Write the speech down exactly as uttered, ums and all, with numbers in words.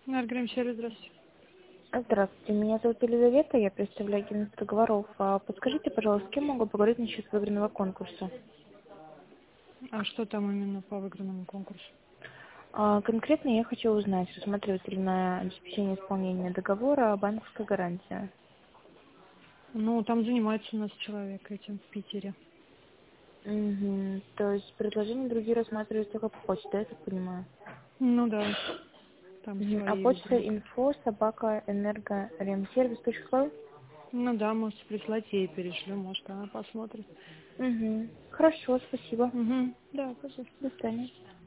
Энергрим сервис, здравствуйте. Здравствуйте, меня зовут Елизавета, я представляю агентство договоров. А Подскажите, пожалуйста, с кем могу поговорить насчет выигранного конкурса? А что там именно по выигранному конкурсу? А, Конкретно я хочу узнать, рассматривается ли на обеспечение исполнения договора банковская гарантия. Ну, там занимается у нас человек этим в Питере. Угу. То есть предложения другие рассматриваются только по почте, да, я так понимаю? Ну да, там Мгм. А свои, почта видимо. инфо собака энергоремсервис точка ру? Ну да, можете прислать, ей перешлю, может, она посмотрит. Угу. Хорошо, спасибо. Угу, да, пожалуйста. До свидания.